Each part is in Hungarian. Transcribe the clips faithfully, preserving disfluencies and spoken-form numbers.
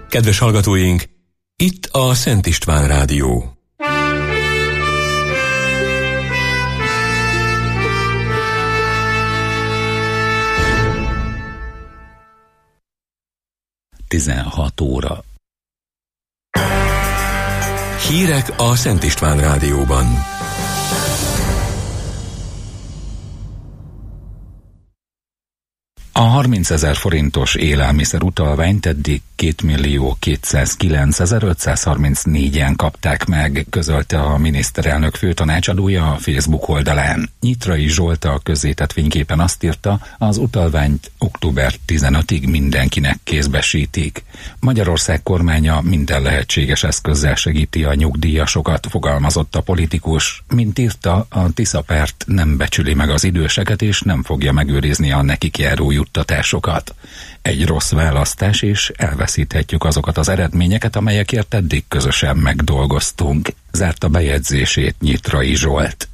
Kedves hallgatóink, itt a Szent István Rádió. tizenhat óra. Hírek a Szent István Rádióban. A harmincezer forintos élelmiszer utalványt eddig kétmillió kétszázkilencezer-ötszázharmincnégyen kapták meg, közölte a miniszterelnök főtanácsadója a Facebook oldalán. Nyitrai Zsolt a közzétett fényképen azt írta, az utalványt október tizenötödikéig mindenkinek kézbesítik. Magyarország kormánya minden lehetséges eszközzel segíti a nyugdíjasokat, fogalmazott a politikus. Mint írta, a Tisza-párt nem becsüli meg az időseket és nem fogja megőrizni a nekik járó juttatásokat. Egy rossz választás, és elveszíthetjük azokat az eredményeket, amelyekért eddig közösen megdolgoztunk, zárta bejegyzését Nyitrai Zsolt.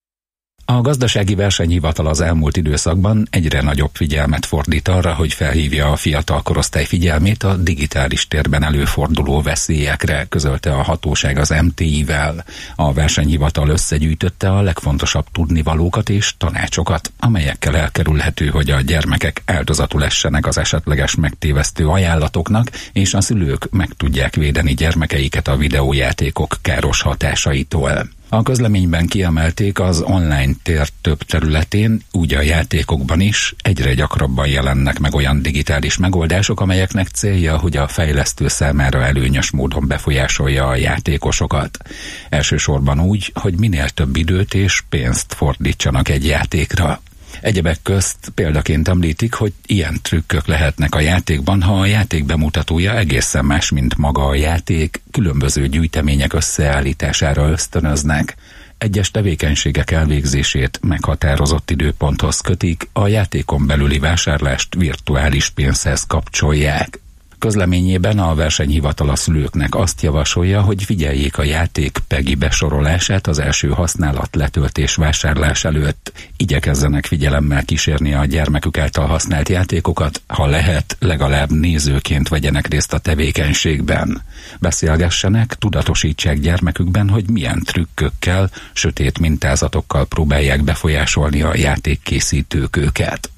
A gazdasági versenyhivatal az elmúlt időszakban egyre nagyobb figyelmet fordít arra, hogy felhívja a fiatal korosztály figyelmét a digitális térben előforduló veszélyekre, közölte a hatóság az em té i-vel. A versenyhivatal összegyűjtötte a legfontosabb tudnivalókat és tanácsokat, amelyekkel elkerülhető, hogy a gyermekek áldozatul essenek az esetleges megtévesztő ajánlatoknak, és a szülők meg tudják védeni gyermekeiket a videójátékok káros hatásaitól. A közleményben kiemelték, az online tér több területén, úgy a játékokban is egyre gyakrabban jelennek meg olyan digitális megoldások, amelyeknek célja, hogy a fejlesztő számára előnyös módon befolyásolja a játékosokat. Elsősorban úgy, hogy minél több időt és pénzt fordítsanak egy játékra. Egyebek közt példaként említik, hogy ilyen trükkök lehetnek a játékban, ha a játék bemutatója egészen más, mint maga a játék, különböző gyűjtemények összeállítására ösztönöznek. Egyes tevékenységek elvégzését meghatározott időponthoz kötik, a játékon belüli vásárlást virtuális pénzhez kapcsolják. Közleményében a versenyhivatal a szülőknek azt javasolja, hogy figyeljék a játék PEGI besorolását az első használat, letöltés, vásárlás előtt. Igyekezzenek figyelemmel kísérni a gyermekük által használt játékokat, ha lehet, legalább nézőként vegyenek részt a tevékenységben. Beszélgessenek, tudatosítsák gyermekükben, hogy milyen trükkökkel, sötét mintázatokkal próbálják befolyásolni a játékkészítők őket.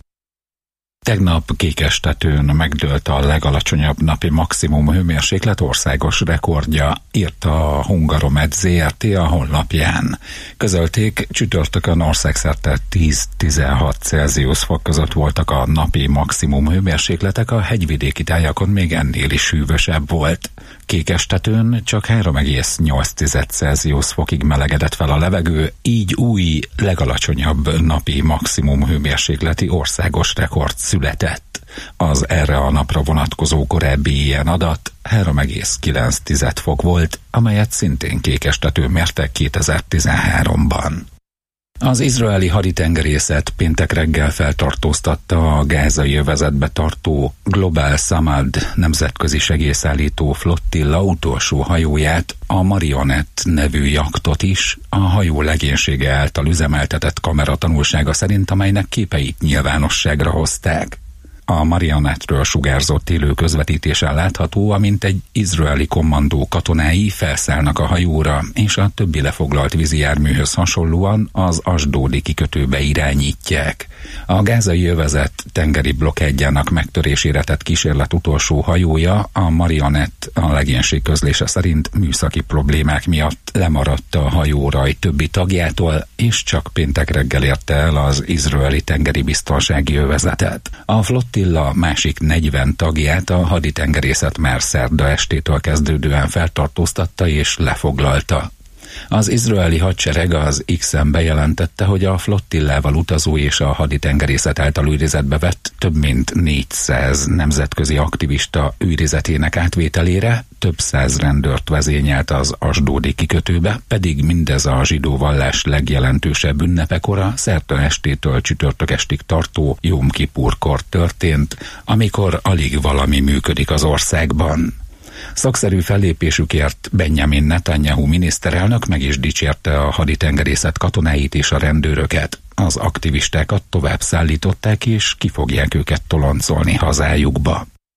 Tegnap Kékestetőn megdőlt a legalacsonyabb napi maximum hőmérséklet országos rekordja, írta a Hungaromed zé er té a honlapján. Közölték, csütörtökön országszerte tíz-tizenhat Celsius fok között voltak a napi maximum hőmérsékletek, a hegyvidéki tájakon még ennél is hűvösebb volt. Kékestetőn csak három egész nyolc Celsius fokig melegedett fel a levegő, így új, legalacsonyabb napi maximum hőmérsékleti országos rekord született. Az erre a napra vonatkozó korábbi ilyen adat három egész kilenc fok volt, amelyet szintén Kékestetőn mértek kétezer-tizenháromban. Az izraeli haditengerészet péntek reggel feltartóztatta a gázai övezetbe tartó Global Samad nemzetközi segélyszállító flottilla utolsó hajóját, a Marionett nevű jachtot is, a hajó legénysége által üzemeltetett kamera tanúsága szerint, amelynek képeit nyilvánosságra hozták. A Marionettről sugárzott élő közvetítésen látható, amint egy izraeli kommandó katonái felszállnak a hajóra, és a többi lefoglalt vízi járműhöz hasonlóan az asdódi kikötőbe irányítják. A gázai övezet tengeri blokkádjának megtörésére tett kísérlet utolsó hajója, a Marionett, a legénység közlése szerint műszaki problémák miatt lemaradt a hajóraj többi tagjától, és csak péntek reggel érte el az izraeli tengeri biztonsági övezetet. A flottilla másik negyven tagját a haditengerészet már szerda estétől kezdődően feltartóztatta és lefoglalta. Az izraeli hadsereg az X-en bejelentette, hogy a flottillával utazó és a haditengerészet által őrizetbe vett több mint négyszáz nemzetközi aktivista őrizetének átvételére több száz rendőrt vezényelt az asdódi kikötőbe, pedig mindez a zsidó vallás legjelentősebb ünnepekora, szerda estétől csütörtök estig tartó Jom Kipurkor történt, amikor alig valami működik az országban. Szakszerű fellépésükért Benjamin Netanyahu miniszterelnök meg is dicsérte a haditengerészet katonáit és a rendőröket. Az aktivistákat tovább szállították, és ki fogják őket toloncolni hazájukba.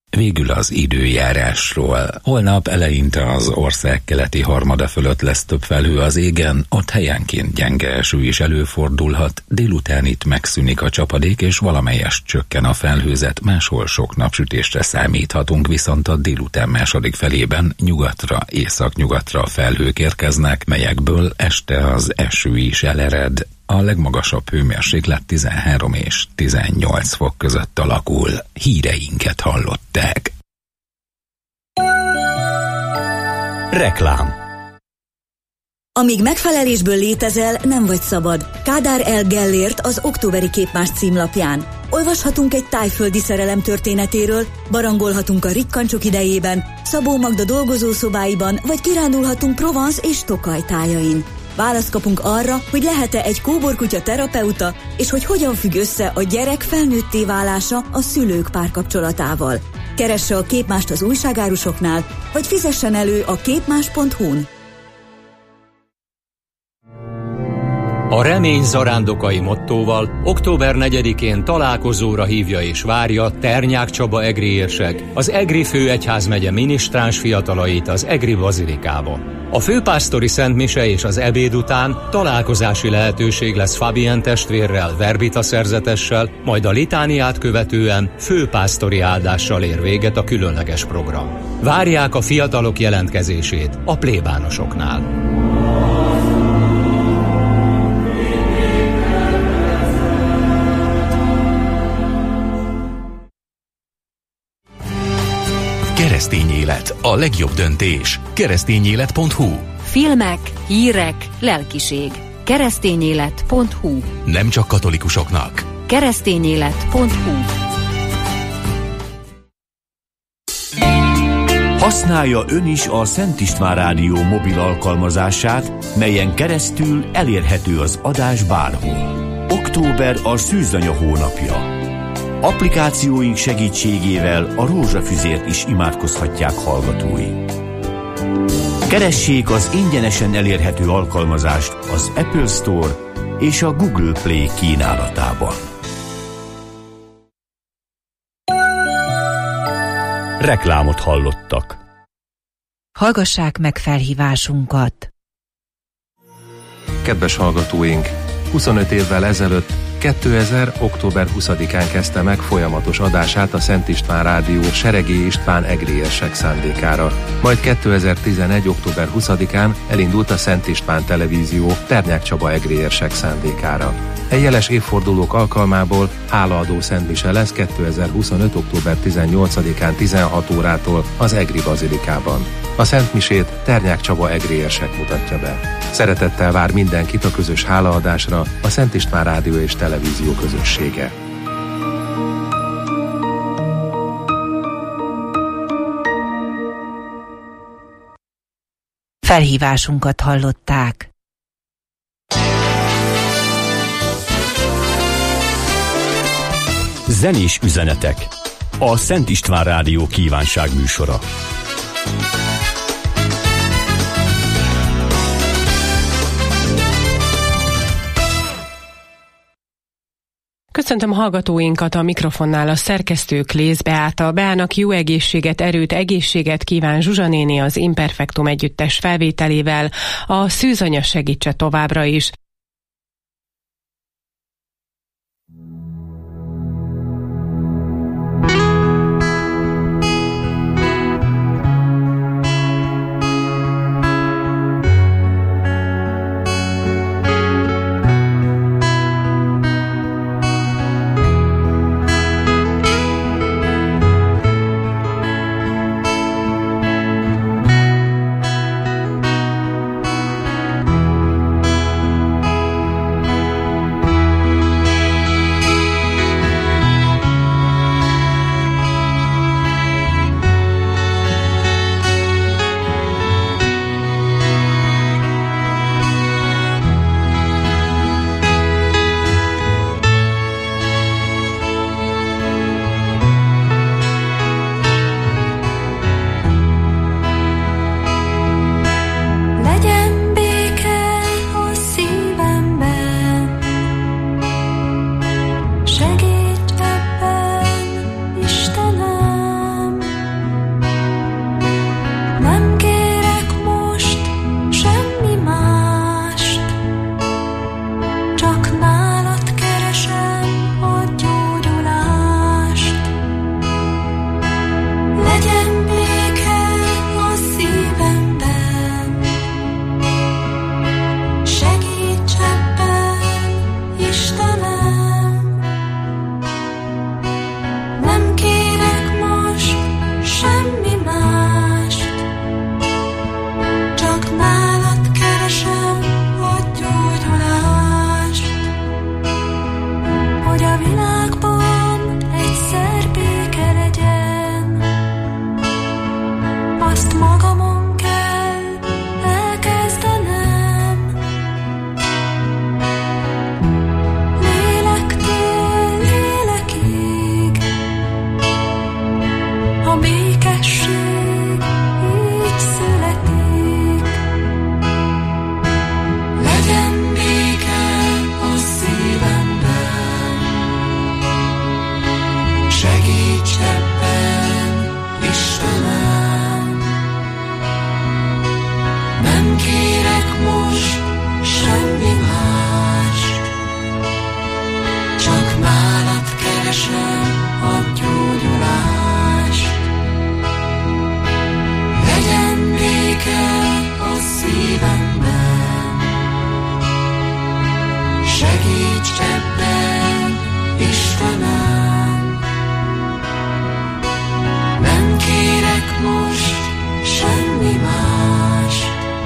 Végül az időjárásról. Holnap eleinte az ország keleti harmada fölött lesz több felhő az égen, ott helyenként gyenge eső is előfordulhat, délután itt megszűnik a csapadék és valamelyest csökken a felhőzet, máshol sok napsütésre számíthatunk, viszont a délután második felében nyugatra, északnyugatra felhők érkeznek, melyekből este az eső is elered. A legmagasabb hőmérséklet tizenhárom és tizennyolc fok között alakul. Híreinket hallották. Reklám. Amíg megfelelésből létezel, nem vagy szabad. Kádár L. Gellért az októberi képmás címlapján. Olvashatunk egy tájföldi szerelem történetéről, barangolhatunk a rikkancsok idejében, Szabó Magda dolgozószobáiban, vagy kirándulhatunk Provence és Tokaj tájain. Választ kapunk arra, hogy lehet-e egy kóborkutya terapeuta, és hogy hogyan függ össze a gyerek felnőtté válása a szülők párkapcsolatával. Keresse a képmást az újságárusoknál, vagy fizessen elő a képmás pont hu-n. A remény zarándokai mottóval október negyedikén találkozóra hívja és várja Ternyák Csaba egri érsek, az Egri főegyházmegye minisztráns fiatalait az Egri bazilikában. A főpásztori szentmise és az ebéd után találkozási lehetőség lesz Fabien testvérrel, verbita szerzetessel, majd a litániát követően főpásztori áldással ér véget a különleges program. Várják a fiatalok jelentkezését a plébánosoknál. Keresztény élet, a legjobb döntés. keresztényélet pont hu. Filmek, hírek, lelkiség. keresztényélet pont hu. Nem csak katolikusoknak. keresztényélet pont hu. Használja ön is a Szent István Rádió mobil alkalmazását, melyen keresztül elérhető az adás bárhol. Október a szűzanya hónapja. Applikációink segítségével a rózsafüzért is imádkozhatják hallgatói. Keressék az ingyenesen elérhető alkalmazást az Apple Store és a Google Play kínálatában. Reklámot hallottak. Hallgassák meg felhívásunkat. Kedves hallgatóink, huszonöt évvel ezelőtt, kétezer. október huszadikán kezdte meg folyamatos adását a Szent István Rádió Seregély István egri érsek szándékára. Majd kétezer-tizenegy. október huszadikán elindult a Szent István Televízió Ternyák Csaba egri érsek szándékára. E jeles évfordulók alkalmából hálaadó szentmise lesz kétezer-huszonöt. október tizennyolcadikán tizenhat órától az Egri bazilikában. A szentmisét Ternyák Csaba egri érsek mutatja be. Szeretettel vár mindenkit a közös hálaadásra a Szent István Rádió és Televízió közössége. Felhívásunkat hallották. Zenés üzenetek. A Szent István Rádió kívánság műsora. Köszöntöm hallgatóinkat, a mikrofonnál a szerkesztő Klész Beáta. Beának jó egészséget, erőt, egészséget kíván Zsuzsa néni az Imperfektum együttes felvételével. A szűzanya segítse továbbra is. Segíts ebben, Istenem, nem kérek most semmi mást, csak nálad keresem a gyógyulást. Legyen béke a szívemben, segíts ebben, Istenem, nem kérek most semmi mást,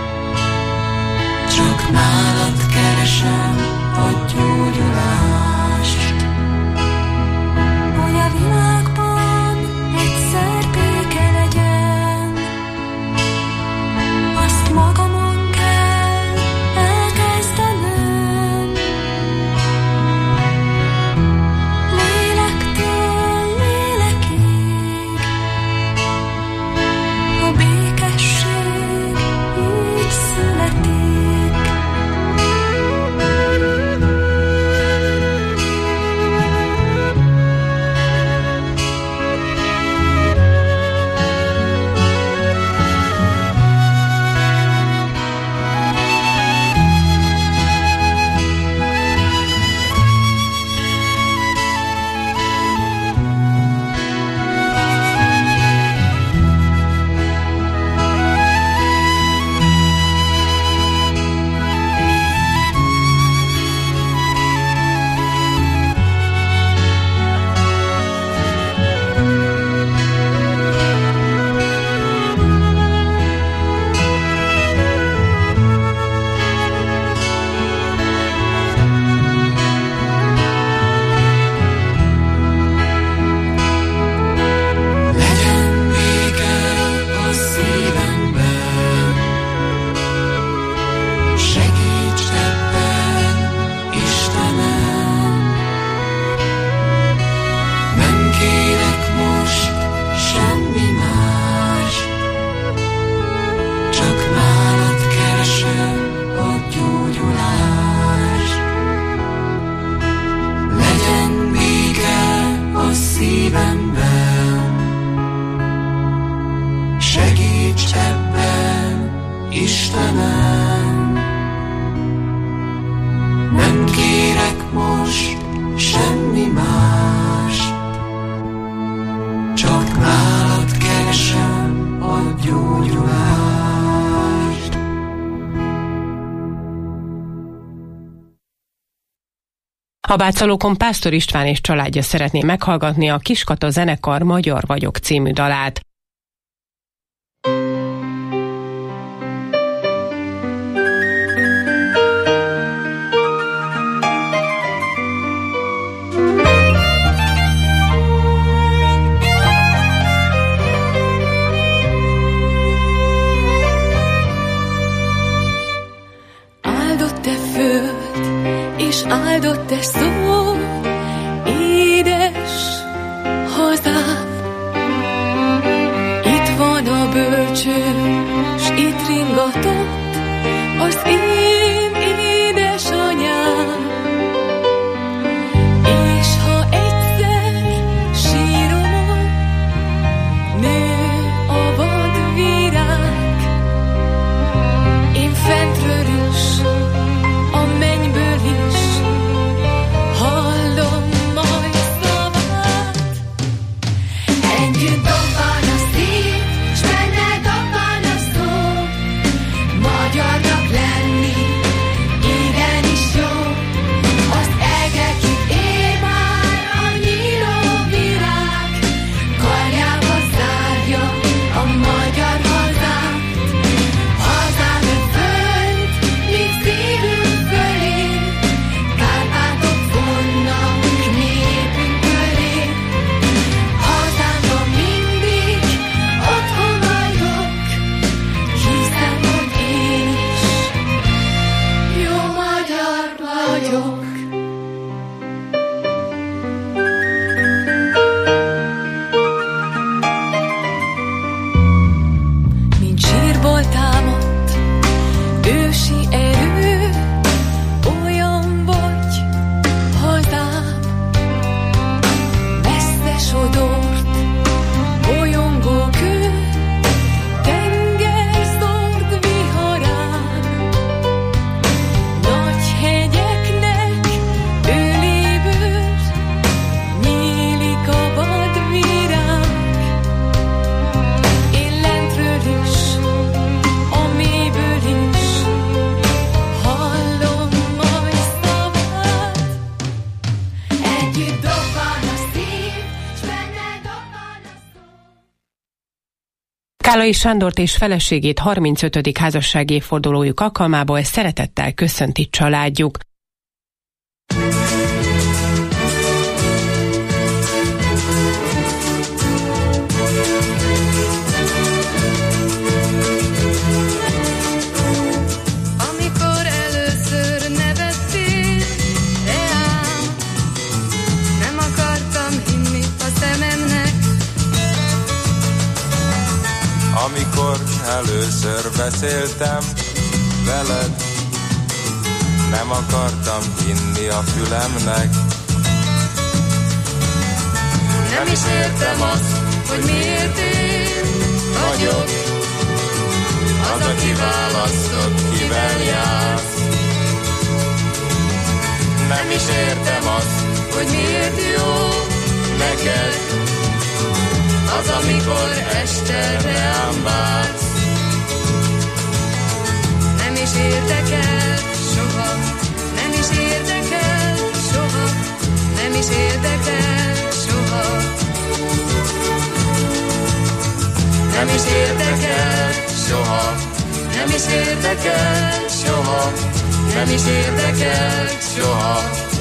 csak nálad keresem a gyógyulást. Hogy a világban egyszer béke legyen, azt magamon kell elkezdenem. Lélektől lélekig a békesség így születik. A Bácsalókon Pásztor István és családja szeretné meghallgatni a Kiskata zenekar Magyar vagyok című dalát. Áldott-e föld, és áldott-e szó, édes hazám. Itt van a bölcső, s itt ringatott az én édesanyám. És ha egyszer síromon nő a vadvirág, én fentről is, a mennyből is hallom majd szavát. Együtt dobban a szív, s benne dobban a szó, Kállai Sándort és feleségét harmincötödik házassági évfordulójuk alkalmából szeretettel köszönti családjuk. Amikor először nevettél reám, nem akartam hinni a szememnek. Amikor először beszéltem veled, nem akartam hinni a fülemnek. Nem is értem azt, hogy miért én vagyok az, aki választott, kivel jársz. Nem is értem azt, Hogy miért jó neked az, amikor este reám vársz. Nem is érdekel soha, nem is érdekel soha, nem is érdekel soha. Nem is érdekel soha, nem is érdekel soha, nem is érdekel soha.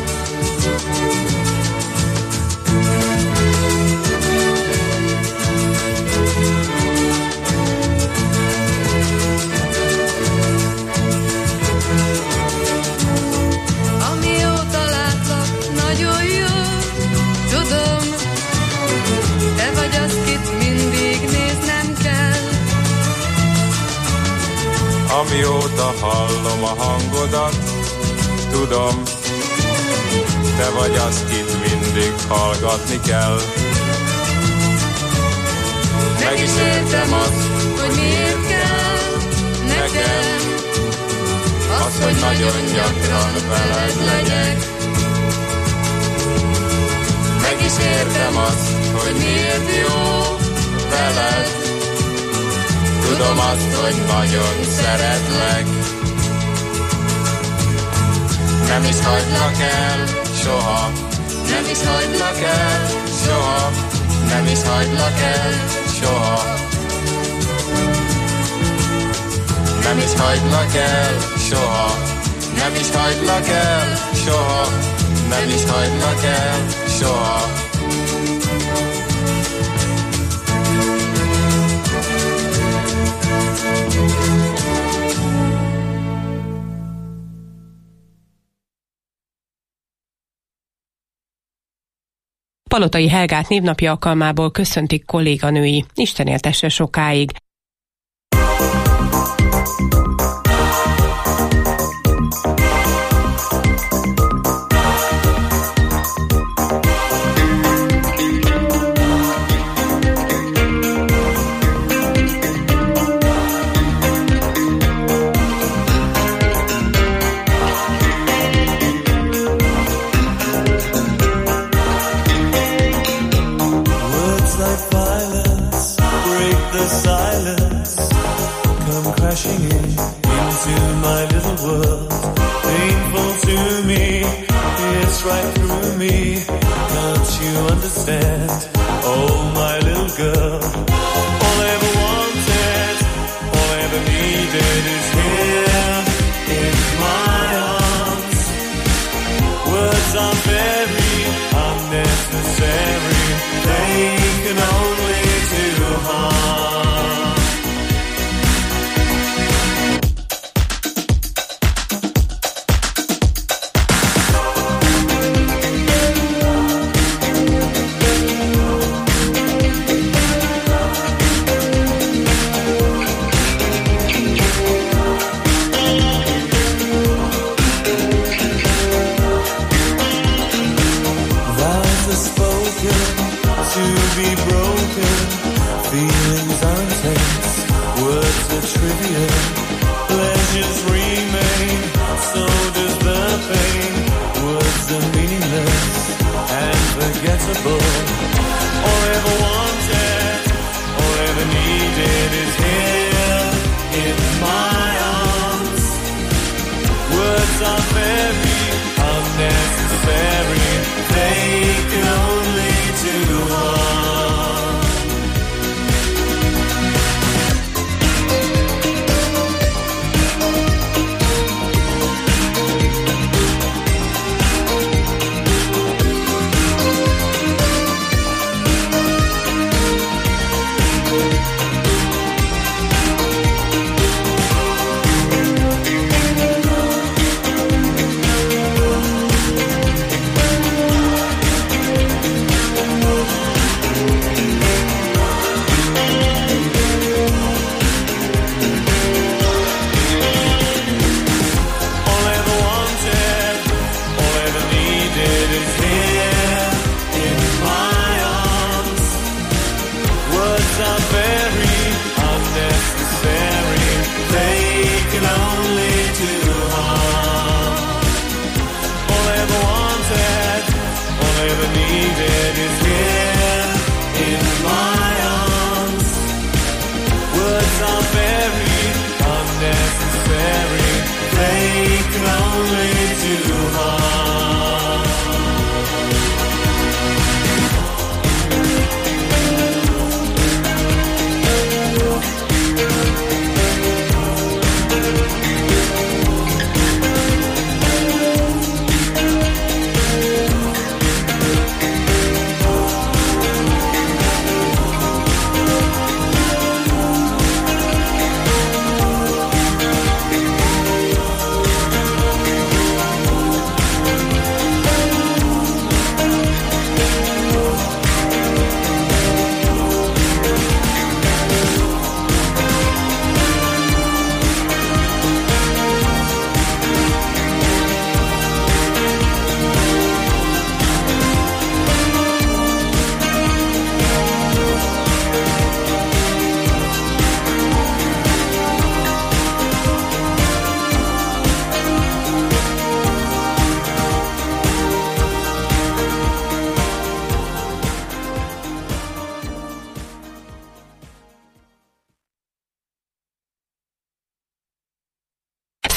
Amióta látlak, nagyon jó, tudom, te vagy az, kit mindig néznem kell. Amióta hallom a hangodat, tudom, te vagy az, kit mindig hallgatni kell. Meg is értem azt, hogy miért kell nekem az, hogy nagyon gyakran veled legyek. Meg is értem azt, hogy miért jó veled. Tudom azt, hogy nagyon szeretlek. Nem is hagylak el soha, nem is hagylak el soha, nem is hagylak el soha. Nem is hagylak el soha, nem is hagylak el soha, nem is hagylak el soha. Palotai Helgát névnapja alkalmából köszöntik kolléganői. Isten éltesse sokáig. Crashing in into my little world, painful to me, it's right through me. Can't you understand? Oh, my little girl. All I ever wanted, all I ever needed is here in my arms. Words are very unnecessary, they can only do harm.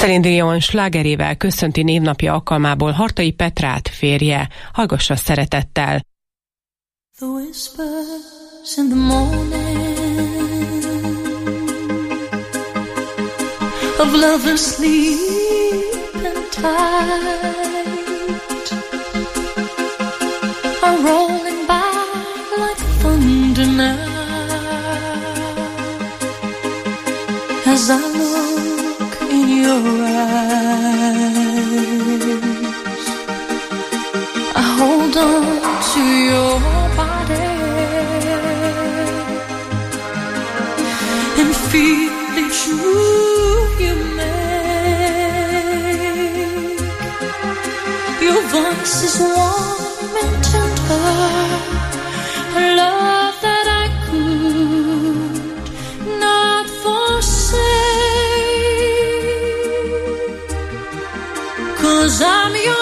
Celine Dion slágerével köszönti névnapja alkalmából Hartai Petrát, férje. Hallgassa szeretettel. The whispers in the morning of lovers sleeping tight are rolling by like thunder now as I look in your eyes. I hold on to your body and feel each move you make. Your voice is warm and tender, a love that I could not forsake, 'cause I'm your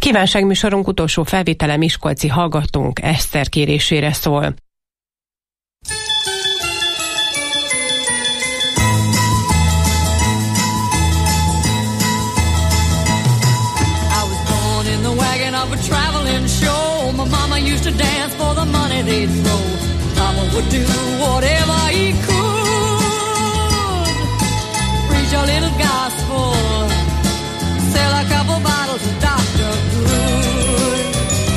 Kívánságműsorunk utolsó felvétele miskolci hallgatónk Eszter kérésére szól. Of a traveling show, my mama used to dance for the money they'd throw. Papa would do whatever he could, preach a little gospel, sell a couple bottles of Doctor Good.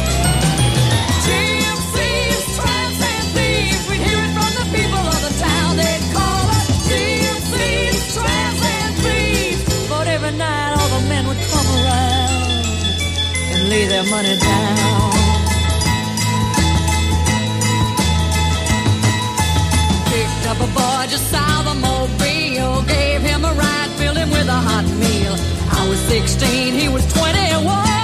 Gypsies, tramps and thieves, we'd hear it from the people of the town. They'd call us gypsies, tramps and thieves. But every night all the men would come around and lay their money down. Picked up a boy just south of Mobile, gave him a ride, filled him with a hot meal. I was sixteen, he was twenty-one.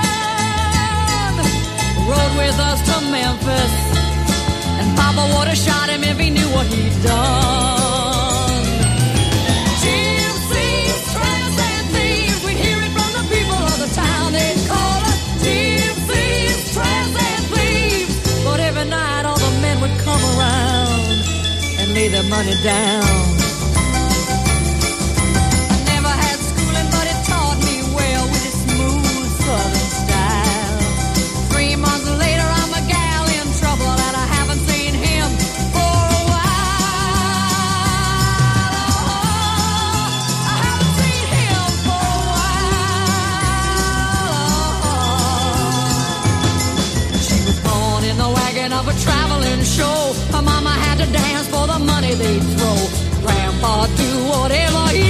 Rode with us to Memphis, and Papa would have shot him if he knew what he'd done. Gypsies, tramps and thieves, we'd hear it from the people of the town. They'd call us gypsies, tramps and thieves. But every night all the men would come around and lay their money down. I never had schooling, but it taught me well with its smooth southern style. Three months later I'm a gal in trouble, and I haven't seen him for a while. Oh, I haven't seen him for a while. She was born in the wagon of a traveling show. Her mama had to dance for the money they'd throw. Grandpa do whatever he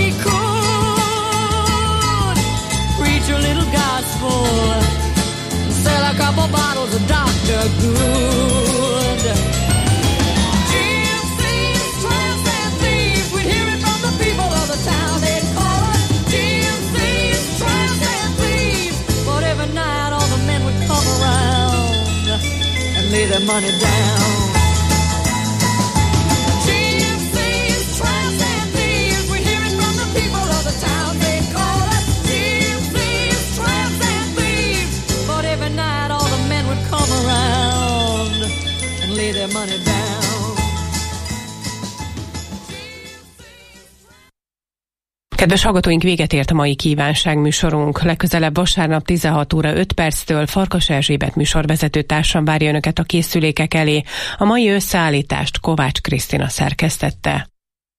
could, preach a little gospel, sell a couple bottles of Doctor Good. Gypsies, tramps and thieves, we'd hear it from the people of the town. They'd call us gypsies, tramps and thieves. But every night all the men would come around and lay their money down. Gypsies, tramps and thieves, we'd hear it from the people of the town. They'd call us gypsies, tramps and thieves. But every night all the men would come around and lay their money down. Kedves hallgatóink, véget ért a mai kívánságműsorunk. Legközelebb vasárnap tizenhat óra öt perctől Farkas Erzsébet műsorvezető társam várja önöket a készülékek elé. A mai összeállítást Kovács Krisztina szerkesztette.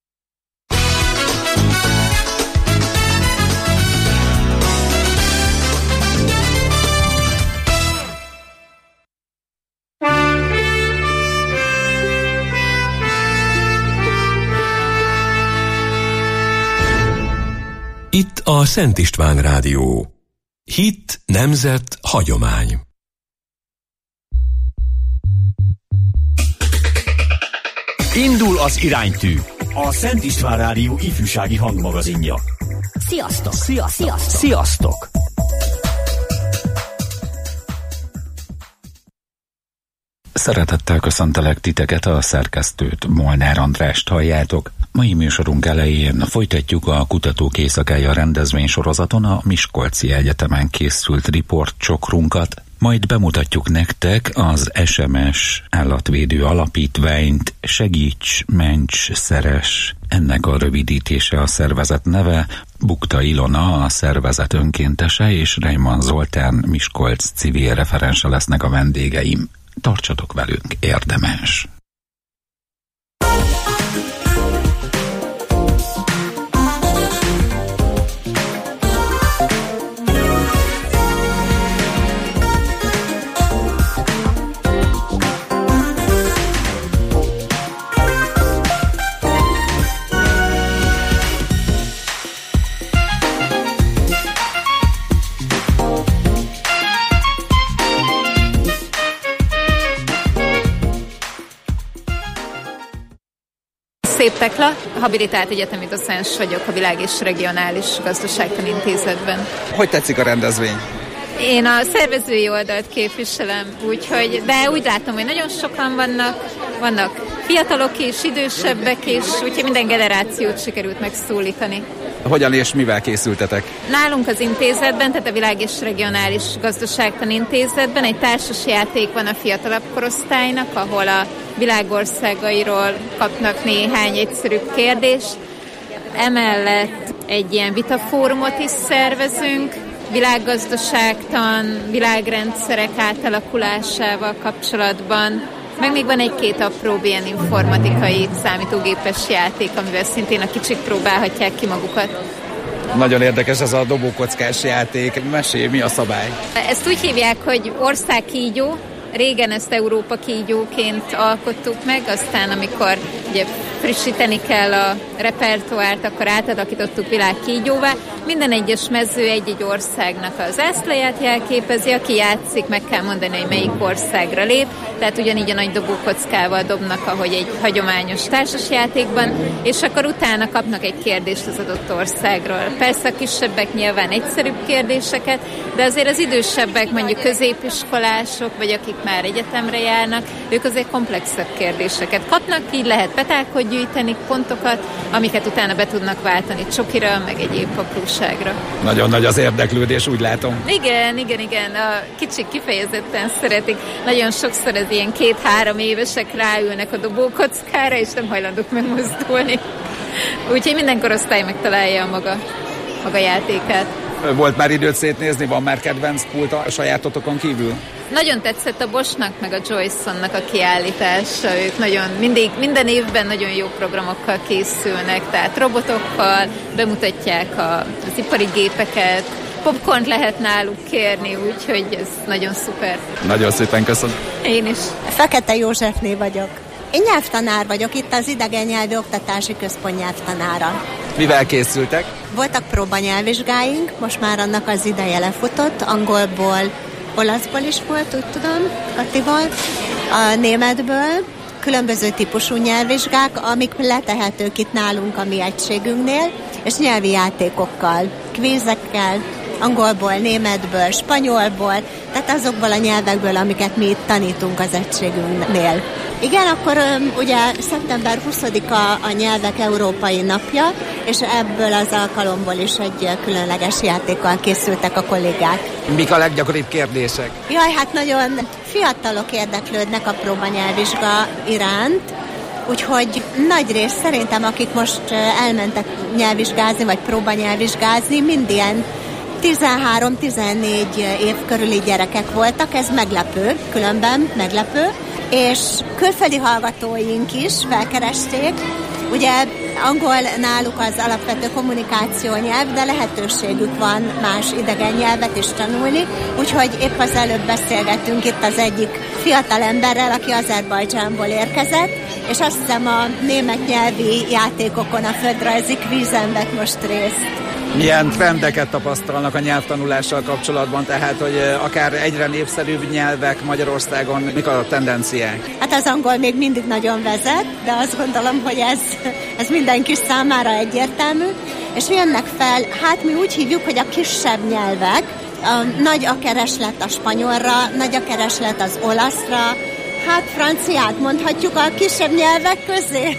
Itt a Szent István Rádió. Hit, nemzet, hagyomány. Indul az iránytű. A Szent István Rádió ifjúsági hangmagazinja. Sziasztok! Sziasztok! Sziasztok! Sziasztok! Szeretettel köszöntelek titeket, a szerkesztőt, Molnár Andrást halljátok. Mai műsorunk elején folytatjuk a Kutatók Éjszakája rendezvénysorozaton a Miskolci Egyetemen készült riportcsokrunkat, majd bemutatjuk nektek az es em es állatvédő alapítványt, Segíts, Ments, Szeress. Ennek a rövidítése a szervezet neve. Bukta Ilona, a szervezet önkéntese, és Reimann Zoltán, Miskolc civil referense lesznek a vendégeim. Tartsatok velünk, érdemes! Szép Tekla, habilitált egyetemi docens vagyok a Világ és Regionális Gazdaságtani Intézetben. Hogy tetszik a rendezvény? Én a szervezői oldalt képviselem, úgyhogy, de úgy látom, hogy nagyon sokan vannak, vannak fiatalok is, idősebbek is, úgyhogy minden generációt sikerült megszólítani. Hogyan és mivel készültetek? Nálunk az intézetben, tehát a Világ- és Regionális Gazdaságtan Intézetben egy társas játék van a fiatalabb korosztálynak, ahol a világországairól kapnak néhány egyszerűbb kérdést. Emellett egy ilyen vitafórumot is szervezünk, világgazdaságtan, világrendszerek átalakulásával kapcsolatban. Meg még van egy-két apróbb ilyen informatikai számítógépes játék, amivel szintén a kicsik próbálhatják ki magukat. Nagyon érdekes ez a dobókockás játék. Mesélj, mi a szabály? Ezt úgy hívják, hogy országkígyó. Régen ezt Európa kígyóként alkottuk meg, aztán amikor ugye frissíteni kell a repertoárt, akkor átalakítottuk világkígyóvá. Minden egyes mező egy-egy országnak az zászlaját jelképezi, aki játszik, meg kell mondani, hogy melyik országra lép, tehát ugyanígy a nagy dobókockával dobnak, ahogy egy hagyományos társasjátékban, és akkor utána kapnak egy kérdést az adott országról. Persze a kisebbek nyilván egyszerűbb kérdéseket, de azért az idősebbek, mondjuk középiskolások, vagy akik már egyetemre járnak, ők azért komplexebb kérdéseket kapnak, így lehet petákot gyűjteni, pontokat, amiket utána be tudnak váltani csokira, meg egyéb apróságra. Nagyon nagy az érdeklődés, úgy látom. Igen, igen, igen. A kicsik kifejezetten szeretik. Nagyon sokszor az ilyen két-három évesek ráülnek a dobókockára, és nem hajlandók megmozdulni. Úgyhogy minden korosztály megtalálja a maga, maga játékát. Volt már időt szétnézni, van már kedvenc pult a sajátotokon kívül? Nagyon tetszett a Boschnak meg a Joyce-onnak a kiállítása. Ők nagyon mindig, minden évben nagyon jó programokkal készülnek, tehát robotokkal, bemutatják a, az ipari gépeket, popcornt lehet náluk kérni, úgyhogy ez nagyon szuper. Nagyon szépen köszönöm. Én is. Fekete Józsefné vagyok. Én nyelvtanár vagyok, itt az Idegen Nyelvi Oktatási Központ nyelvtanára. Mivel készültek? Voltak próbanyelvvizsgáink, most már annak az ideje lefutott, angolból, olaszból is volt, úgy tudom, Katival, a németből, különböző típusú nyelvvizsgák, amik letehetők itt nálunk a mi egységünknél, és nyelvi játékokkal, kvízekkel, angolból, németből, spanyolból, tehát azokból a nyelvekből, amiket mi itt tanítunk az egységünknél. Igen, akkor ugye szeptember huszadika a nyelvek európai napja, és ebből az alkalomból is egy különleges játékkal készültek a kollégák. Mik a leggyakoribb kérdések? Jaj, hát nagyon fiatalok érdeklődnek a próbanyelvvizsga iránt, úgyhogy nagy rész szerintem, akik most elmentek nyelvvizsgázni, vagy próbanyelvvizsgázni, mind ilyen tizenhárom-tizennégy év körüli gyerekek voltak, ez meglepő, különben meglepő, és külföldi hallgatóink is felkeresték. Ugye angol náluk az alapvető kommunikáció nyelv, de lehetőségük van más idegen nyelvet is tanulni, úgyhogy épp az előbb beszélgettünk itt az egyik fiatal emberrel, aki Azerbajdzsánból érkezett, és azt hiszem a német nyelvi játékokon a földrajzi kvízen vett most részt. Milyen trendeket tapasztalnak a nyelvtanulással kapcsolatban, tehát, hogy akár egyre népszerűbb nyelvek Magyarországon, mik a tendenciák? Hát az angol még mindig nagyon vezet, de azt gondolom, hogy ez, ez mindenki számára egyértelmű, és jönnek fel, hát mi úgy hívjuk, hogy a kisebb nyelvek, a, nagy a kereslet a spanyolra, nagy a kereslet az olaszra, hát franciát mondhatjuk a kisebb nyelvek közé,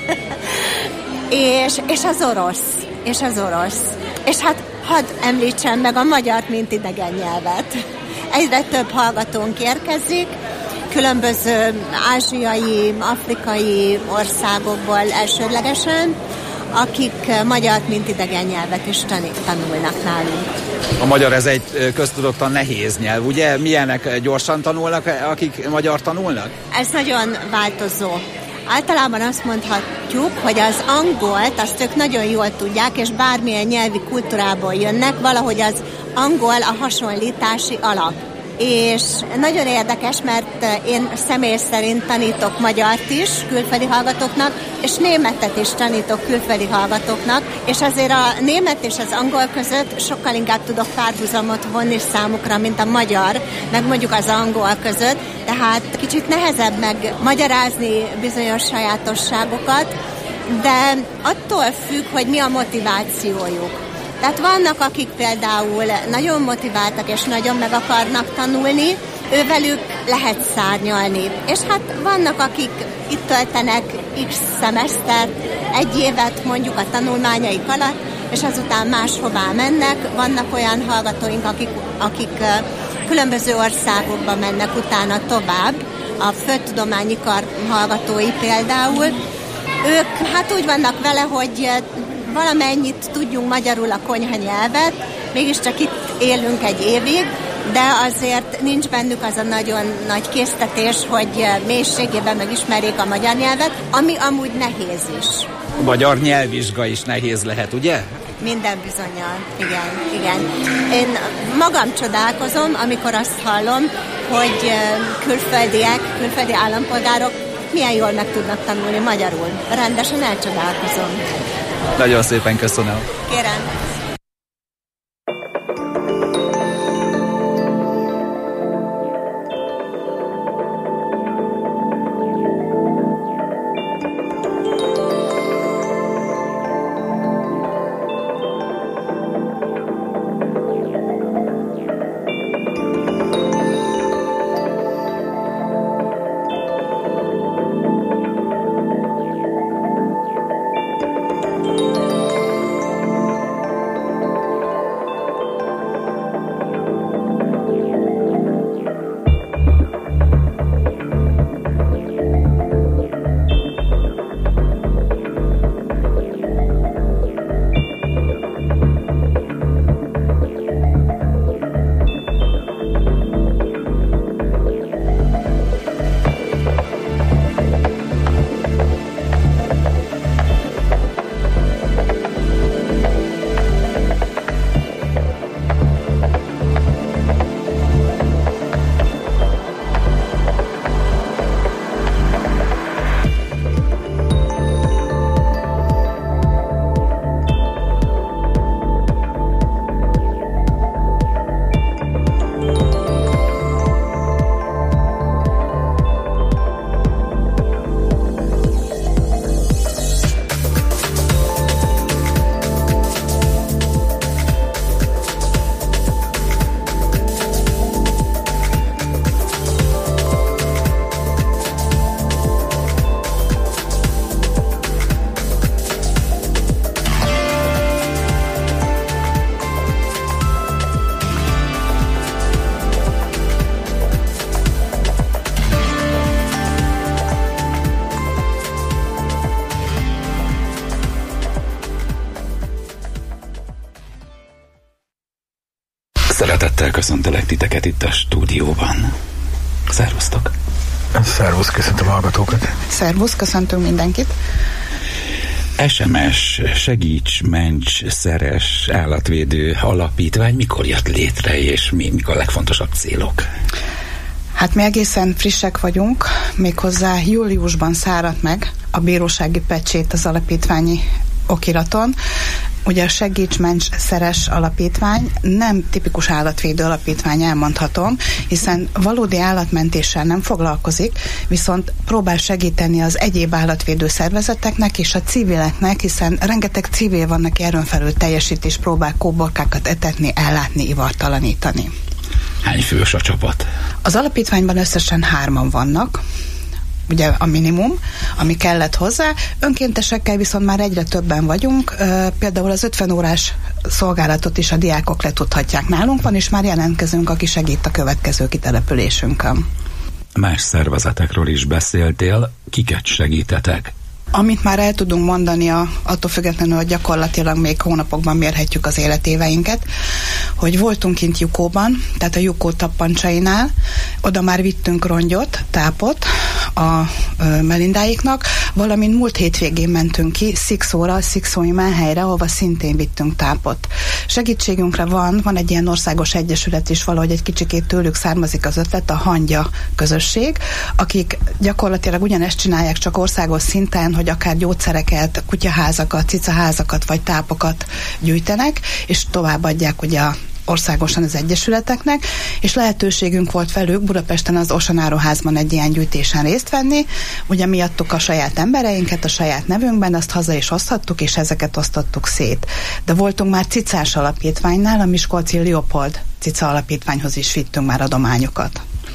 és, és az orosz, és az orosz. És hát hadd említsem meg a magyart, mint idegen nyelvet. Egyre több hallgatónk érkezik, különböző ázsiai, afrikai országokból elsődlegesen, akik magyart, mint idegen nyelvet is tanulnak nálunk. A magyar ez egy köztudottan nehéz nyelv, ugye? Milyenek gyorsan tanulnak, akik magyar tanulnak? Ez nagyon változó. Általában azt mondhatjuk, hogy az angolt, azt ők nagyon jól tudják, és bármilyen nyelvi kultúrából jönnek, valahogy az angol a hasonlítási alap. És nagyon érdekes, mert én személy szerint tanítok magyart is külföldi hallgatóknak, és németet is tanítok külföldi hallgatóknak, és azért a német és az angol között sokkal inkább tudok párhuzamot vonni számukra, mint a magyar, meg mondjuk az angol között, tehát kicsit nehezebb meg magyarázni bizonyos sajátosságokat, de attól függ, hogy mi a motivációjuk. Tehát vannak, akik például nagyon motiváltak és nagyon meg akarnak tanulni, ővelük lehet szárnyalni. És hát vannak, akik itt töltenek x szemesztert, egy évet mondjuk a tanulmányaik alatt, és azután máshová mennek. Vannak olyan hallgatóink, akik, akik különböző országokba mennek utána tovább, a Földtudományi Kar hallgatói például. Ők hát úgy vannak vele, hogy valamennyit tudjunk magyarul a konyhanyelvet, mégiscsak itt élünk egy évig, de azért nincs bennük az a nagyon nagy késztetés, hogy mélységében megismerjék a magyar nyelvet, ami amúgy nehéz is. A magyar nyelvvizsga is nehéz lehet, ugye? Minden bizonnyal, igen, igen. Én magam csodálkozom, amikor azt hallom, hogy külföldiek, külföldi állampolgárok milyen jól meg tudnak tanulni magyarul. Rendesen elcsodálkozom. Nagyon szépen köszönöm. Kérem. Szeretettel köszöntelek titeket itt a stúdióban. Szervusztok! Szervusz, köszöntöm a hallgatókat! Szervusz, köszöntünk mindenkit! es em es, segíts, ments, szeres, állatvédő alapítvány mikor jött létre, és mi, mik a legfontosabb célok? Hát mi egészen frissek vagyunk, méghozzá júliusban száradt meg a bírósági pecsét az alapítványi okiraton. Ugye a Segíts, Ments, Szeress alapítvány nem tipikus állatvédő alapítvány, elmondhatom, hiszen valódi állatmentéssel nem foglalkozik, viszont próbál segíteni az egyéb állatvédő szervezeteknek és a civileknek, hiszen rengeteg civil van, aki erőn felül teljesít és próbál kóborkákat etetni, ellátni, ivartalanítani. Hány fős a csapat? Az alapítványban összesen hárman vannak, ugye a minimum, ami kellett hozzá. Önkéntesekkel viszont már egyre többen vagyunk. Például az ötven órás szolgálatot is a diákok letudhatják nálunk van, és már jelentkezünk, aki segít a következő kitelepülésünkön. Más szervezetekről is beszéltél, kiket segítetek? Amit már el tudunk mondani, a, attól függetlenül, hogy gyakorlatilag még hónapokban mérhetjük az életéveinket, hogy voltunk kint Jukóban, tehát a Jukó tappancsainál, oda már vittünk rongyot, tápot a ö, Melindáiknak, valamint múlt hétvégén mentünk ki Szikszóra, Szikszói menhelyre, ahova szintén vittünk tápot. Segítségünkre van, van egy ilyen országos egyesület is, valahogy egy kicsikét tőlük származik az ötlet, a Hangya közösség, akik gyakorlatilag ugyanezt csinálják, csak országos szinten, hogy akár gyógyszereket, kutyaházakat, cicaházakat vagy tápokat gyűjtenek, és továbbadják ugye országosan az egyesületeknek, és lehetőségünk volt velük Budapesten az Osanáróházban egy ilyen gyűjtésen részt venni. Ugye miattuk a saját embereinket, a saját nevünkben, azt haza is oszthattuk, és ezeket osztottuk szét. De voltunk már cicás alapítványnál, a Miskolci Leopold cica alapítványhoz is vittünk már adományokat.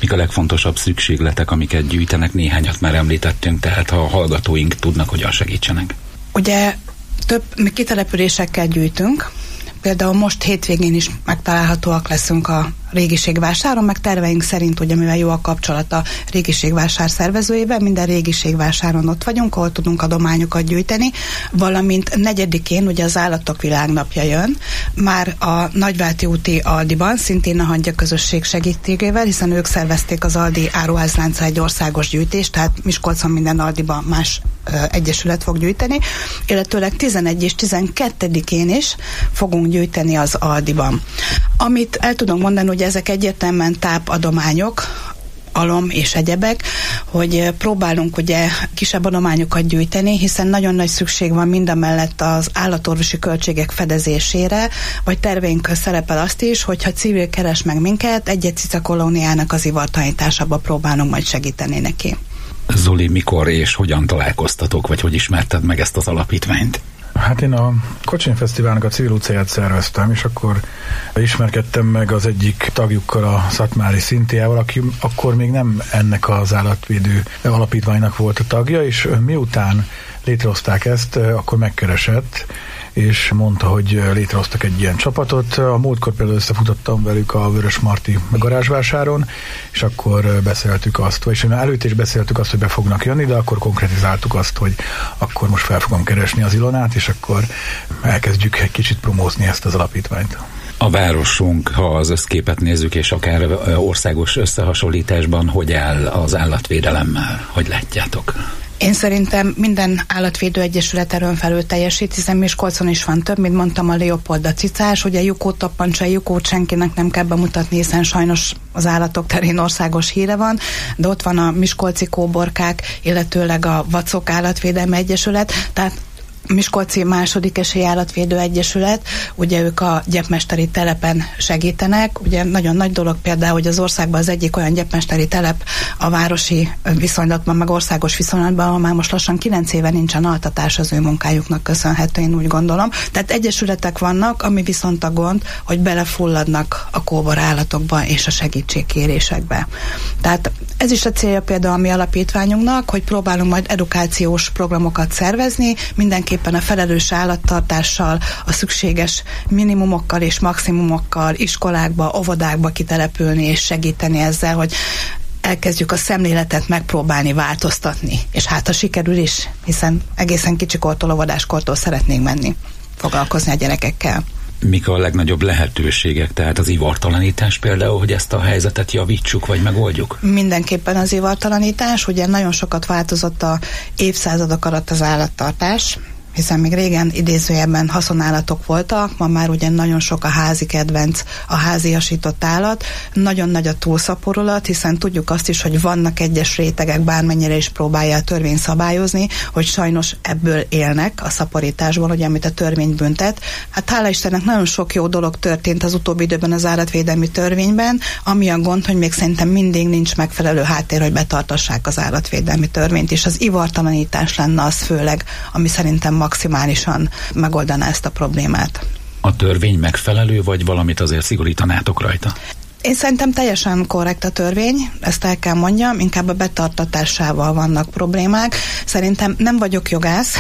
Mik a legfontosabb szükségletek, amiket gyűjtenek? Néhányat már említettünk, tehát ha a hallgatóink tudnak, hogyan segítsenek. Ugye több mi kitelepülésekkel gyűjtünk, például most hétvégén is megtalálhatóak leszünk a Régiségvásáron, meg terveink szerint, ugye mivel jó a kapcsolat a Régiségvásár szervezőjével, minden Régiségvásáron ott vagyunk, ahol tudunk adományokat gyűjteni, valamint negyedikén ugye az Állatok Világnapja jön, már a Nagyválti úti Aldiban, szintén a Hangya közösség segítségével, hiszen ők szervezték az Aldi áruházlánca egy országos gyűjtést, tehát Miskolcon minden Aldiban más ö, egyesület fog gyűjteni, illetőleg tizenegy és tizenkettedikén is fogunk gyűjteni az Aldiban. Amit el tudunk mondani, hogy ezek egyértelműen tápadományok, alom és egyebek, hogy próbálunk ugye kisebb adományokat gyűjteni, hiszen nagyon nagy szükség van mindamellett az állatorvosi költségek fedezésére, vagy terveinkön szerepel azt is, hogyha civil keres meg minket, egy-egy cica kolóniának az ivartalanításába próbálunk majd segíteni neki. Zoli, mikor és hogyan találkoztatok, vagy hogy ismerted meg ezt az alapítványt? Hát én a Kocsin Fesztiválnak a civil utcáját szerveztem, és akkor ismerkedtem meg az egyik tagjukkal, a Szatmári Szintiával, aki akkor még nem ennek az állatvédő alapítványnak volt a tagja, és miután létrehozták ezt, akkor megkeresett, és mondta, hogy létrehoztak egy ilyen csapatot. A múltkor például összefutottam velük a Vörösmarty garázsvásáron, és akkor beszéltük azt, és előtt is beszéltük azt, hogy be fognak jönni, de akkor konkretizáltuk azt, hogy akkor most fel fogom keresni az Ilonát, és akkor elkezdjük egy kicsit promózni ezt az alapítványt. A városunk, ha az összképet nézzük, és akár országos összehasonlításban, hogy áll az állatvédelemmel? Hogy látjátok? Én szerintem minden állatvédő egyesület erőn felül teljesít, hiszen Miskolcon is van több, mint mondtam, a Leopold, a cicás, ugye Jukó Tappancsai, Jukót senkinek nem kell bemutatni, hiszen sajnos az állatok terén országos híre van, de ott van a miskolci kóborkák, illetőleg a Vacok Állatvédelmi Egyesület, tehát Miskolci második esély állatvédő egyesület, ugye ők a gyepmesteri telepen segítenek, ugye nagyon nagy dolog például, hogy az országban az egyik olyan gyepmesteri telep a városi viszonylatban, meg országos viszonylatban, ahol már most lassan kilenc éve nincsen altatás az ő munkájuknak köszönhető, én úgy gondolom. Tehát egyesületek vannak, ami viszont a gond, hogy belefulladnak a kóbor állatokba és a segítségkérésekbe. Tehát ez is a célja például a mi alapítványunknak, hogy próbálunk majd edukációs programokat szervezni, mindenki éppen a felelős állattartással, a szükséges minimumokkal és maximumokkal iskolákba, óvodákba kitelepülni és segíteni ezzel, hogy elkezdjük a szemléletet megpróbálni változtatni. És hát ha sikerül is, hiszen egészen kicsikortól, óvodáskortól szeretnénk menni, foglalkozni a gyerekekkel. Mik a legnagyobb lehetőségek, tehát az ivartalanítás például, hogy ezt a helyzetet javítsuk, vagy megoldjuk? Mindenképpen az ivartalanítás, ugye nagyon sokat változott a évszázadok alatt az állattartás, hiszen még régen idézőjelben haszonállatok voltak, ma már ugye nagyon sok a házi kedvenc, a háziasított állat, nagyon nagy a túlszaporulat, hiszen tudjuk azt is, hogy vannak egyes rétegek, bármennyire is próbálja a törvény szabályozni, hogy sajnos ebből élnek a szaporításból, ugye amit a törvény büntet. Hát hála Istennek nagyon sok jó dolog történt az utóbbi időben az állatvédelmi törvényben, ami a gond, hogy még szerintem mindig nincs megfelelő háttér, hogy betartassák az állatvédelmi törvényt, és az ivartalanítás lenne az főleg, ami szerintem maximálisan megoldaná ezt a problémát. A törvény megfelelő, vagy valamit azért szigorítanátok rajta? Én szerintem teljesen korrekt a törvény, ezt el kell mondjam, inkább a betartatásával vannak problémák. Szerintem nem vagyok jogász,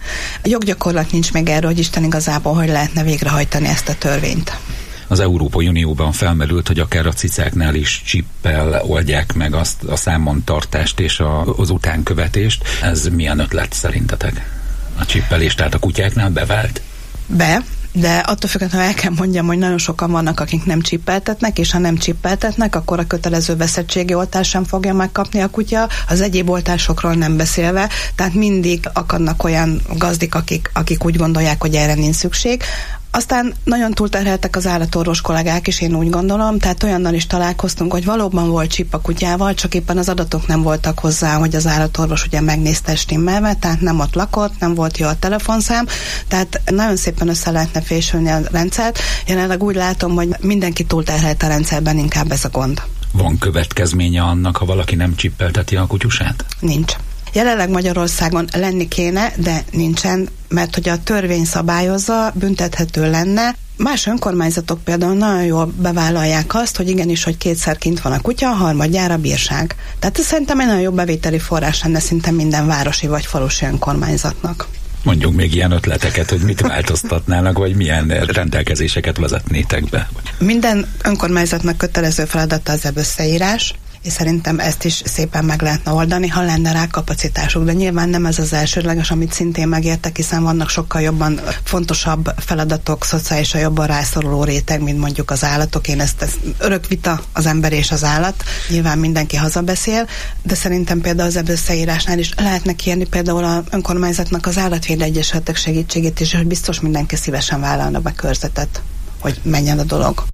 a joggyakorlat nincs még erről, hogy Isten igazából hogy lehetne végrehajtani ezt a törvényt. Az Európai Unióban felmerült, hogy akár a cicáknál is csippel oldják meg azt a számontartást és a, az utánkövetést. Ez milyen ötlet szerintetek? A csippelés, tehát a kutyáknál bevált? Be, de attól függetlenül el kell mondjam, hogy nagyon sokan vannak, akik nem csippeltetnek, és ha nem csippeltetnek, akkor a kötelező veszettségi oltást sem fogja megkapni a kutya, az egyéb oltásokról nem beszélve, tehát mindig akadnak olyan gazdik, akik, akik úgy gondolják, hogy erre nincs szükség. Aztán nagyon túlterheltek az állatorvos kollégák is, én úgy gondolom, tehát olyannal is találkoztunk, hogy valóban volt csipp a kutyával, csak éppen az adatok nem voltak hozzá, hogy az állatorvos ugye megnézte stimmelve, tehát nem ott lakott, nem volt jó a telefonszám, tehát nagyon szépen össze lehetne fésülni a rendszert. Jelenleg úgy látom, hogy mindenki túlterhelt a rendszerben, inkább ez a gond. Van következménye annak, ha valaki nem csippelteti a kutyusát? Nincs. Jelenleg Magyarországon lenni kéne, de nincsen, mert hogy a törvény szabályozza, büntethető lenne. Más önkormányzatok például nagyon jól bevállalják azt, hogy igenis, hogy kétszer kint van a kutya, harmadjára bírság. Tehát ez szerintem egy nagyon jó bevételi forrás lenne szinte minden városi vagy falusi önkormányzatnak. Mondjuk még ilyen ötleteket, hogy mit változtatnának, vagy milyen rendelkezéseket vezetnétek be. Minden önkormányzatnak kötelező feladata az összeírás, és szerintem ezt is szépen meg lehetne oldani, ha lenne rá kapacitásuk. De nyilván nem ez az elsődleges, amit szintén megértek, hiszen vannak sokkal jobban fontosabb feladatok, szociálisan jobban rászoruló réteg, mint mondjuk az állatok. Én ezt, ezt örök vita az ember és az állat. Nyilván mindenki hazabeszél, de szerintem például az összeírásnál is lehetne kérni például az önkormányzatnak az állatvédő egyesületek segítségét is, hogy biztos mindenki szívesen vállalna be körzetet, hogy menjen a dolog.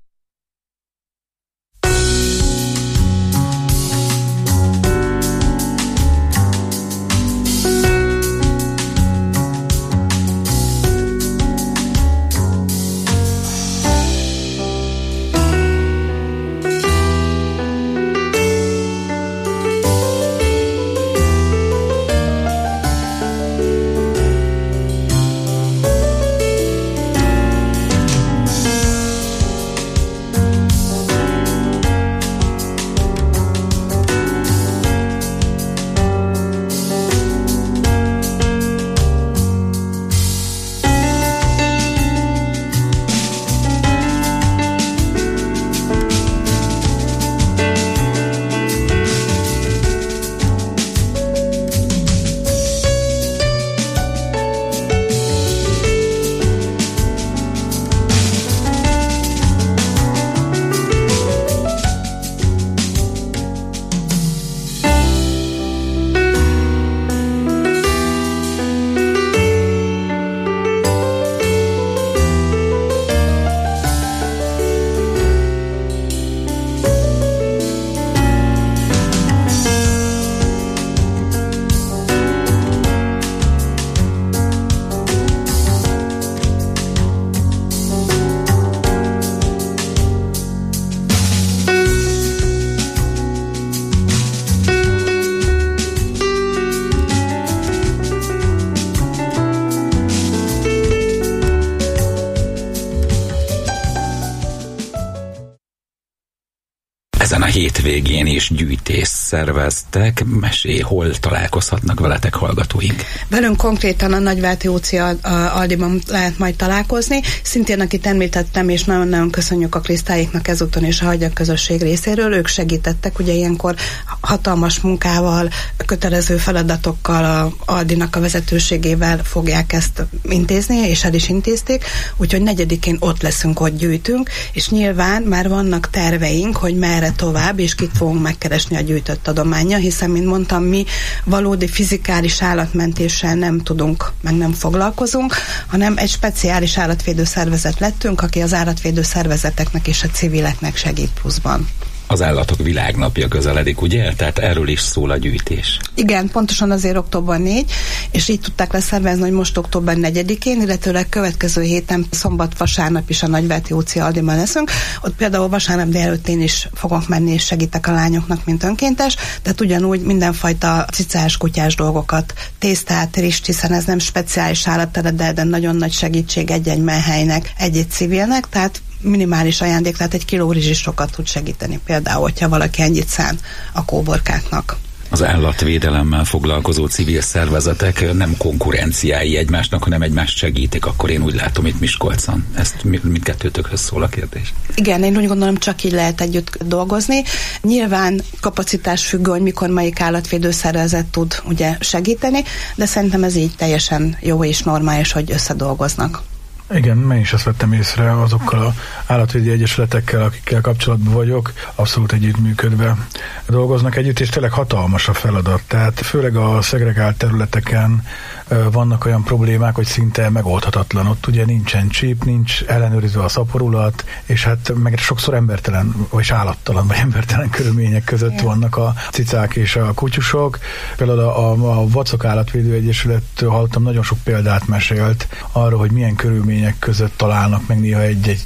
Ezen a hétvégén is gyűjtést szerveztek. Mesélj, hol találkozhatnak veletek hallgatóink? Velünk konkrétan a Nagyvárti Óci Aldiban lehet majd találkozni. Szintén, akit említettem, és nagyon-nagyon köszönjük a Krisztályéknak ezúton és a Hagyjak közösség részéről. Ők segítettek, ugye ilyenkor hatalmas munkával, kötelező feladatokkal, a Aldinak a vezetőségével fogják ezt intézni, és el is intézték. Úgyhogy negyedikén ott leszünk, ott gyűjtünk, és nyilván már vannak terveink, hogy merre tovább, és kit fogunk megkeresni a gyűjtött adománnyal, hiszen, mint mondtam, mi valódi fizikális állatmentéssel nem tudunk, meg nem foglalkozunk, hanem egy speciális állatvédő szervezet lettünk, aki az állatvédő szervezeteknek és a civileknek segít pluszban. Az Állatok Világnapja közeledik, ugye? Tehát erről is szól a gyűjtés. Igen, pontosan azért október négyedike, és így tudták leszervezni, hogy most október negyedikén, illetőleg következő héten szombat-vasárnap is a Nagyvárti Óci Aldiban leszünk. Ott például vasárnap délelőtt én is fogok menni, és segítek a lányoknak, mint önkéntes, tehát ugyanúgy mindenfajta cicás, kutyás dolgokat, tésztát, rist, hiszen ez nem speciális állattered, de, de nagyon nagy segítség egy-egy menhelynek, egy-egy civilnek, tehát minimális ajándék, tehát egy kiló rizs is sokat tud segíteni, például, hogyha valaki ennyit szán a kóborkáknak. Az állatvédelemmel foglalkozó civil szervezetek nem konkurenciái egymásnak, hanem egymást segítik, akkor én úgy látom itt Miskolcon. Ezt mindkettőtökhöz szól a kérdés. Igen, én úgy gondolom, csak így lehet együtt dolgozni. Nyilván kapacitás függő, hogy mikor melyik állatvédő szervezet tud ugye segíteni, de szerintem ez így teljesen jó és normális, hogy összedolgoznak. Igen, én is ezt vettem észre azokkal az állatvédő egyesületekkel, akikkel kapcsolatban vagyok, abszolút együttműködve dolgoznak együtt, és tényleg hatalmas a feladat. Tehát főleg a szegregált területeken vannak olyan problémák, hogy szinte megoldhatatlan. Ott ugye nincsen csíp, nincs ellenőrizve a szaporulat, és hát meg sokszor embertelen, vagy állattalan, vagy embertelen körülmények között Igen. vannak a cicák és a kutyusok. Például a, a Vacok Állatvédő Egyesülettől hallottam, nagyon sok példát mesélt arra, hogy milyen körülmények között találnak meg néha egy-egy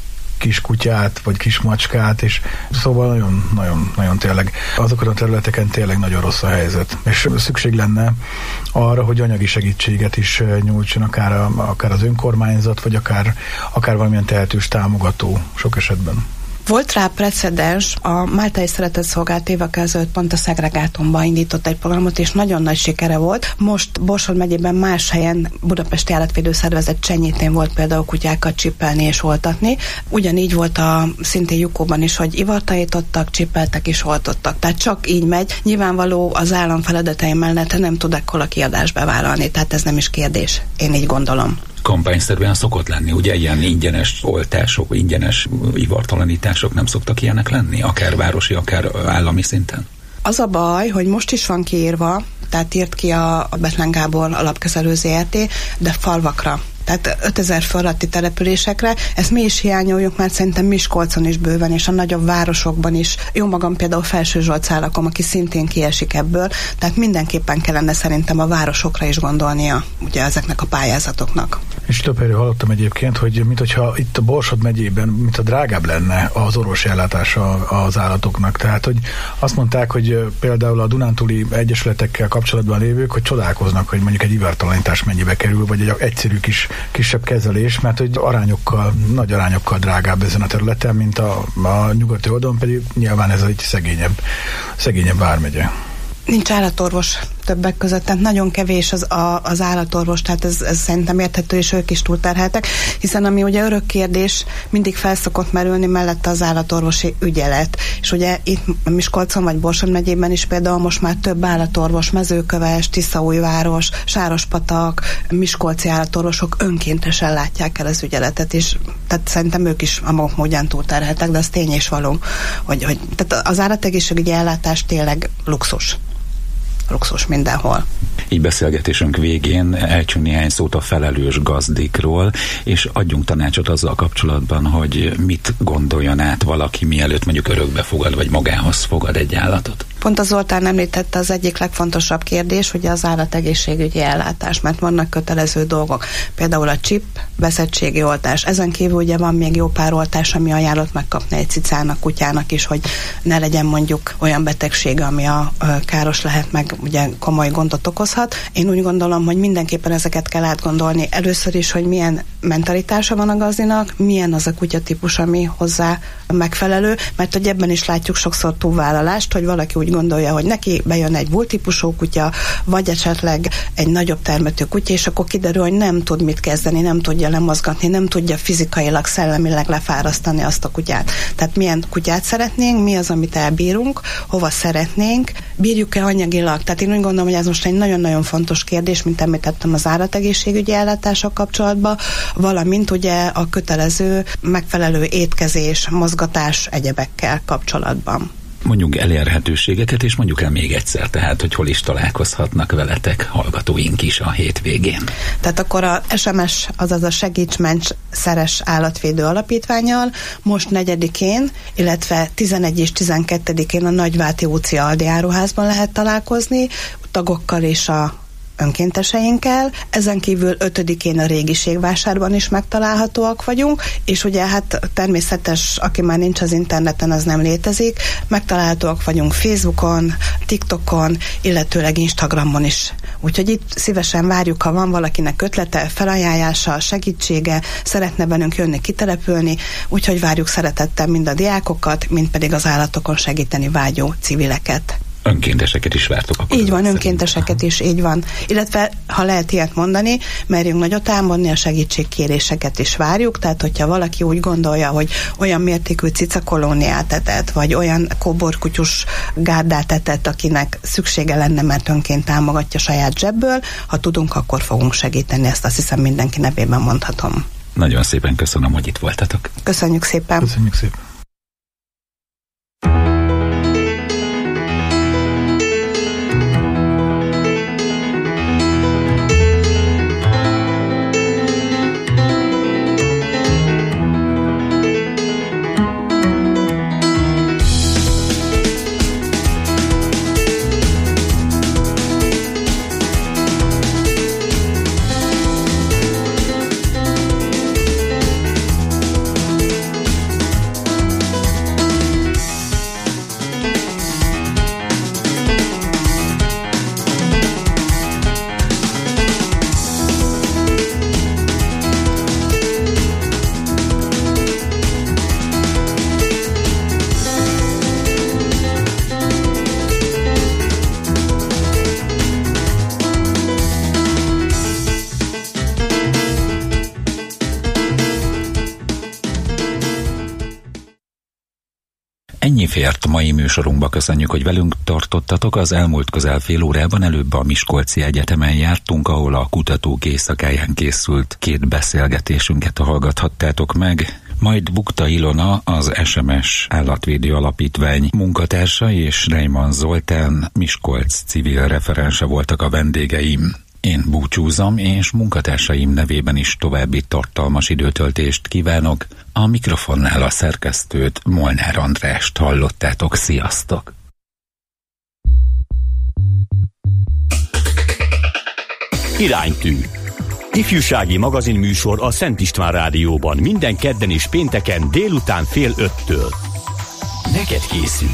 kis kutyát, vagy kis macskát, és szóval nagyon, nagyon, nagyon tényleg azokon a területeken tényleg nagyon rossz a helyzet. És szükség lenne arra, hogy anyagi segítséget is nyújtson, akár, a, akár az önkormányzat, vagy akár, akár valamilyen tehetős támogató sok esetben. Volt rá precedens, a Máltai Szeretetszolgálat évek ezelőtt pont a szegregátumban indított egy programot, és nagyon nagy sikere volt. Most Borsod megyében más helyen, Budapesti Állatvédő Szervezet Csenyítén volt például kutyákat csipelni és oltatni. Ugyanígy volt a szintén Jukóban is, hogy ivartanítottak, csipeltek és oltottak. Tehát csak így megy. Nyilvánvaló az állam feladatai mellett nem tud ekkora kiadást bevállalni, tehát ez nem is kérdés. Én így gondolom. Kampányszerűen szokott lenni, ugye ilyen ingyenes oltások, ingyenes ivartalanítások nem szoktak ilyenek lenni, akár városi, akár állami szinten? Az a baj, hogy most is van kiírva, tehát írt ki a, a Bethlen Gábor Alapkezelő zé er té, de falvakra. Tehát ötezer fölötti településekre. Ezt mi is hiányoljuk, mert szerintem Miskolcon is bőven, és a nagyobb városokban is. Jó magam például Felsőzsolcán lakom, aki szintén kiesik ebből, tehát mindenképpen kellene szerintem a városokra is gondolnia ugye ezeknek a pályázatoknak. És több helyről hallottam egyébként, hogy mint hogyha itt a Borsod megyében, mint a drágább lenne az orvosi ellátása az állatoknak. Tehát, hogy azt mondták, hogy például a dunántúli egyesületekkel kapcsolatban lévők, hogy csodálkoznak, hogy mondjuk egy ivartalanítás mennyibe kerül, vagy egy egyszerű kis kisebb kezelés, mert hogy arányokkal, nagy arányokkal drágább ezen a területen, mint a, a nyugati oldalon, pedig nyilván ez egy szegényebb, szegényebb vármegye. Nincs állatorvos többek között, tehát nagyon kevés az, a, az állatorvos, tehát ez, ez szerintem érthető, és ők is túlterheltek, hiszen ami ugye örök kérdés, mindig felszokott merülni mellette az állatorvosi ügyelet. És ugye itt Miskolcon vagy Borsod megyében is például most már több állatorvos, Mezőköves, Tiszaújváros, Sárospatak, miskolci állatorvosok önkéntesen látják el az ügyeletet, és tehát szerintem ők is a maguk módján túlterheltek, de az tény és való, hogy, hogy tehát az állategészségügyi ellátás tényleg luxus. luxus mindenhol. Így beszélgetésünk végén elcsünk néhány szót a felelős gazdikról, és adjunk tanácsot azzal kapcsolatban, hogy mit gondoljon át valaki, mielőtt mondjuk örökbe fogad, vagy magához fogad egy állatot. Pont az Zoltán említette az egyik legfontosabb kérdés, ugye az állategészségügyi ellátás, mert vannak kötelező dolgok. Például a chip, veszettségi oltás. Ezen kívül ugye van még jó pár oltás, ami ajánlott megkapni egy cicának, kutyának is, hogy ne legyen mondjuk olyan betegsége, ami a, a káros lehet, meg ugye komoly gondot okozhat. Én úgy gondolom, hogy mindenképpen ezeket kell átgondolni. Először is, hogy milyen mentalitása van a gazdinak, milyen az a kutyatípus, ami hozzá megfelelő, mert hogy ebben is látjuk sokszor túlvállalást, hogy valaki úgy gondolja, hogy neki bejön egy bulltípusú kutya, vagy esetleg egy nagyobb termető kutya, és akkor kiderül, hogy nem tud mit kezdeni, nem tudja lemozgatni, nem tudja fizikailag, szellemileg lefárasztani azt a kutyát. Tehát milyen kutyát szeretnénk, mi az, amit elbírunk, hova szeretnénk, bírjuk-e anyagilag. Tehát én úgy gondolom, hogy ez most egy nagyon-nagyon fontos kérdés, mint említettem az állategészségügyi ellátással kapcsolatban, valamint ugye a kötelező megfelelő étkezés, mozgatás egyebekkel kapcsolatban. Mondjuk elérhetőségeket, és mondjuk el még egyszer, tehát, hogy hol is találkozhatnak veletek hallgatóink is a hétvégén. Tehát akkor a es em es, azaz a Segíts Ments Szeres Állatvédő Alapítvánnyal most negyedikén, illetve tizenegy és tizenkettedikén a Nagyváti úti Aldi áruházban lehet találkozni, tagokkal és a önkénteseinkkel, ezen kívül ötödikén a Régiségvásárban is megtalálhatóak vagyunk, és ugye hát természetes, aki már nincs az interneten, az nem létezik, megtalálhatóak vagyunk Facebookon, TikTokon, illetőleg Instagramon is. Úgyhogy itt szívesen várjuk, ha van valakinek ötlete, felajánlása, segítsége, szeretne bennünk jönni, kitelepülni, úgyhogy várjuk szeretettel mind a diákokat, mind pedig az állatokon segíteni vágyó civileket. Önkénteseket is vártok akkor. Így van, önkénteseket is, így van. Illetve, ha lehet ilyet mondani, merjünk nagyot álmodni, a segítségkéréseket is várjuk, tehát hogyha valaki úgy gondolja, hogy olyan mértékű cicakolóniát etett, vagy olyan kóborkutyus gárdát etett, akinek szüksége lenne, mert önként támogatja saját zsebből, ha tudunk, akkor fogunk segíteni, ezt azt hiszem mindenki nevében mondhatom. Nagyon szépen köszönöm, hogy itt voltatok. Köszönjük szépen. Köszönjük szépen. Ennyi fért mai műsorunkba, köszönjük, hogy velünk tartottatok. Az elmúlt közel fél órában előbb a Miskolci Egyetemen jártunk, ahol a kutatók éjszakáján készült két beszélgetésünket hallgathattátok meg. Majd Bukta Ilona, az es em es Állatvédő Alapítvány munkatársa, és Reimann Zoltán, Miskolc civil referense voltak a vendégeim. Én búcsúzom, és munkatársaim nevében is további tartalmas időtöltést kívánok. A mikrofonnál a szerkesztőt, Molnár Andrást hallottátok. Sziasztok! Iránytű. Ifjúsági magazinműsor a Szent István Rádióban minden kedden és pénteken délután fél öttől. Neked készül.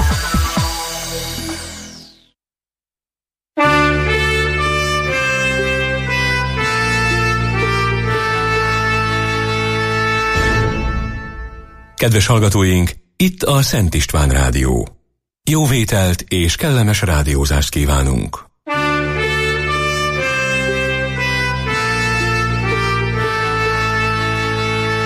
Kedves hallgatóink, itt a Szent István Rádió. Jó vételt és kellemes rádiózást kívánunk!